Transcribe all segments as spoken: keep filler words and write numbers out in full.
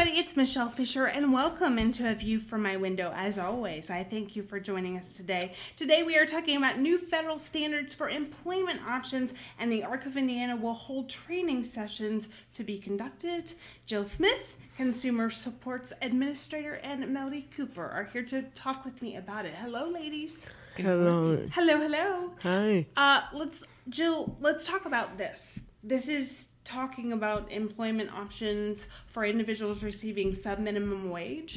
everybody, it's Michelle Fisher, and welcome into A View from My Window. As always, I thank you for joining us today. Today we are talking about new federal standards for employment options, and the Arc of Indiana will hold training sessions to be conducted. Jill Smith, Consumer Supports Administrator, and Melody Cooper are here to talk with me about it. Hello, ladies. Hello. Hello, hello. Hi. Uh, let's, Jill, let's talk about this. This is talking about employment options for individuals receiving sub-minimum wage.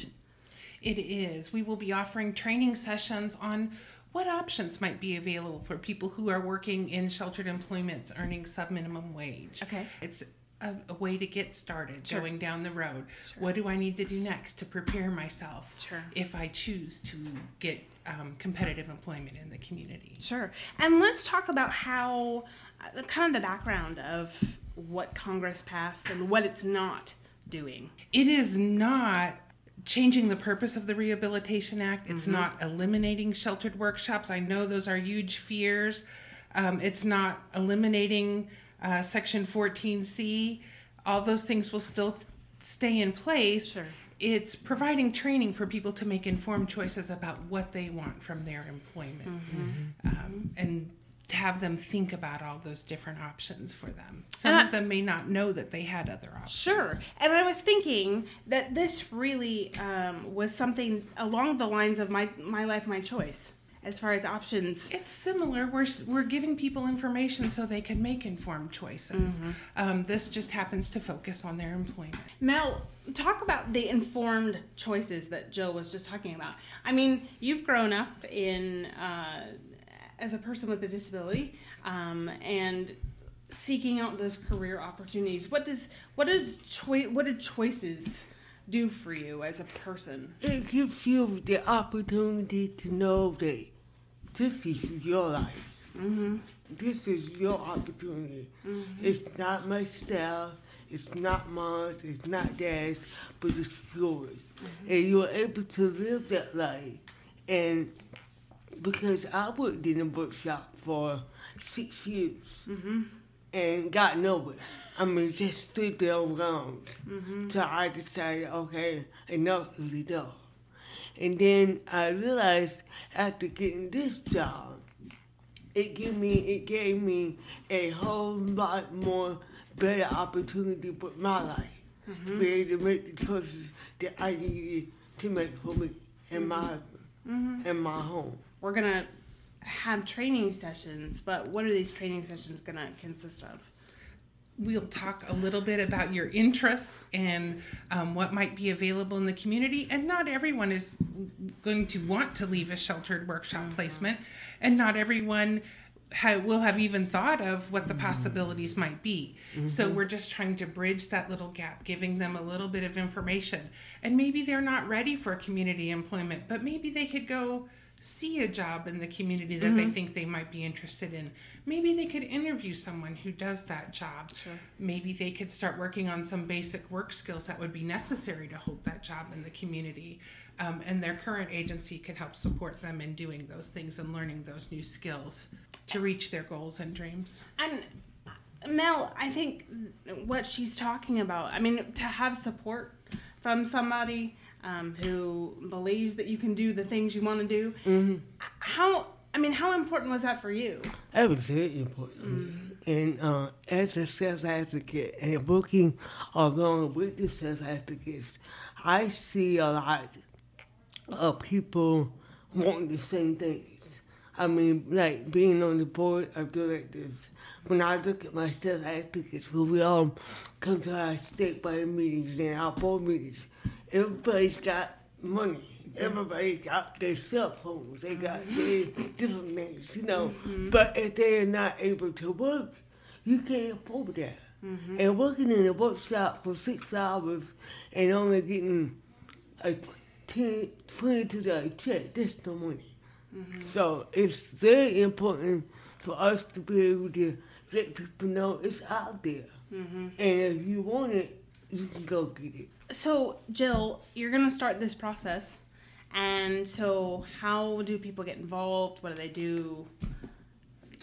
It is. We will be offering training sessions on what options might be available for people who are working in sheltered employments earning sub-minimum wage. Okay. It's a, a way to get started, Sure. going down the road. Sure. What do I need to do next to prepare myself Sure. if I choose to get um, competitive employment in the community? Sure. And let's talk about how, uh, kind of the background of what Congress passed and what it's not doing. It is not changing the purpose of the Rehabilitation Act. It's mm-hmm. not eliminating sheltered workshops. I know those are huge fears. Um, it's not eliminating uh, Section fourteen C. All those things will still th- stay in place. Sure. It's providing training for people to make informed choices about what they want from their employment. Mm-hmm. Um, and to have them think about all those different options for them. Some I, of them may not know that they had other options. Sure. And I was thinking that this really um, was something along the lines of my, my life, my choice, as far as options. It's similar. We're we're giving people information so they can make informed choices. Mm-hmm. Um, this just happens to focus on their employment. Mel, talk about the informed choices that Jill was just talking about. I mean, you've grown up in... Uh, as a person with a disability, um, and seeking out those career opportunities. What does what does choi- what do choices do for you as a person? It gives you the opportunity to know that this is your life. Mm-hmm. This is your opportunity. Mm-hmm. It's not my style. It's not mine. It's not theirs, but it's yours. Mm-hmm. And you're able to live that life. And because I worked in a bookshop for six years mm-hmm. and got nowhere. I mean, just stood there on grounds. Mm-hmm. So I decided, okay, enough is enough. And then I realized after getting this job, it gave me it gave me a whole lot more better opportunity for my life, mm-hmm. to be able to make the choices that I needed to make for me and mm-hmm. my husband mm-hmm. and my home. We're going to have training sessions, but what are these training sessions going to consist of? We'll talk a little bit about your interests and um, what might be available in the community. And not everyone is going to want to leave a sheltered workshop mm-hmm. placement, and not everyone ha- will have even thought of what the possibilities might be. Mm-hmm. So we're just trying to bridge that little gap, giving them a little bit of information. And maybe they're not ready for community employment, but maybe they could go see a job in the community that mm-hmm. they think they might be interested in. Maybe they could interview someone who does that job. Sure. Maybe they could start working on some basic work skills that would be necessary to hold that job in the community. Um, and their current agency could help support them in doing those things and learning those new skills to reach their goals and dreams. And Mel, I think what she's talking about, I mean, to have support from somebody Um, who believes that you can do the things you want to do. Mm-hmm. How, I mean, how important was that for you? That was very important. Mm-hmm. And uh, as a sales advocate and working along with the sales advocates, I see a lot of people wanting the same things. I mean, like being on the board of directors. When I look at my sales advocates, when we all come to our statewide meetings and our board meetings, everybody's got money. Everybody's got their cell phones. They got their different things, you know. Mm-hmm. But if they're not able to work, you can't afford that. Mm-hmm. And working in a workshop for six hours and only getting a ten, twenty-two dollars check, that's no money. Mm-hmm. So it's very important for us to be able to let people know it's out there. Mm-hmm. And if you want it, you can go get it. So, Jill, you're going to start this process. And so how do people get involved? What do they do?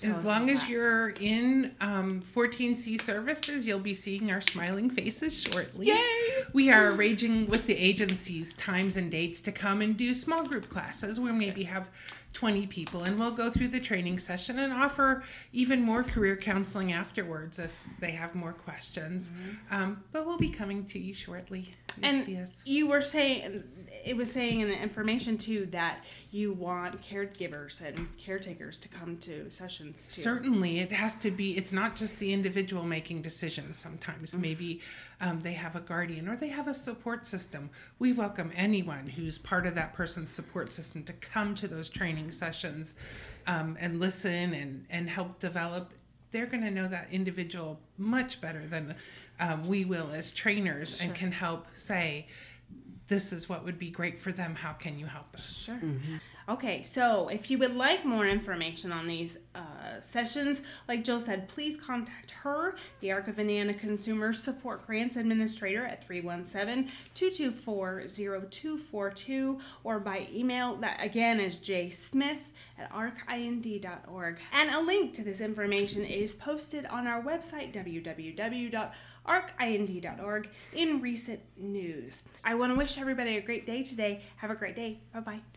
As long as you're in um, fourteen C services, you'll be seeing our smiling faces shortly. Yay! We are arranging with the agencies times and dates to come and do small group classes where maybe have twenty people, and we'll go through the training session and offer even more career counseling afterwards if they have more questions. Mm-hmm. Um, but we'll be coming to you shortly. You'll and see us. You were saying, it was saying in the information too that you want caregivers and caretakers to come to sessions too. Certainly, it has to be, it's not just the individual making decisions sometimes. Mm-hmm. Maybe um, they have a guardian or they have a support system. We welcome anyone who's part of that person's support system to come to those training sessions um, and listen and, and help develop. They're going to know that individual much better than um, we will as trainers, sure. and can help say, this is what would be great for them. How can you help us? Sure. Mm-hmm. Okay, so if you would like more information on these uh, sessions, like Jill said, please contact her, the Arc of Indiana Consumer Support Grants Administrator, at three one seven, two two four, zero two four two, or by email. That again is jsmith at arc ind dot org. And a link to this information is posted on our website, w w w dot arc ind dot org, in recent news. I want to wish everybody a great day today. Have a great day. Bye-bye.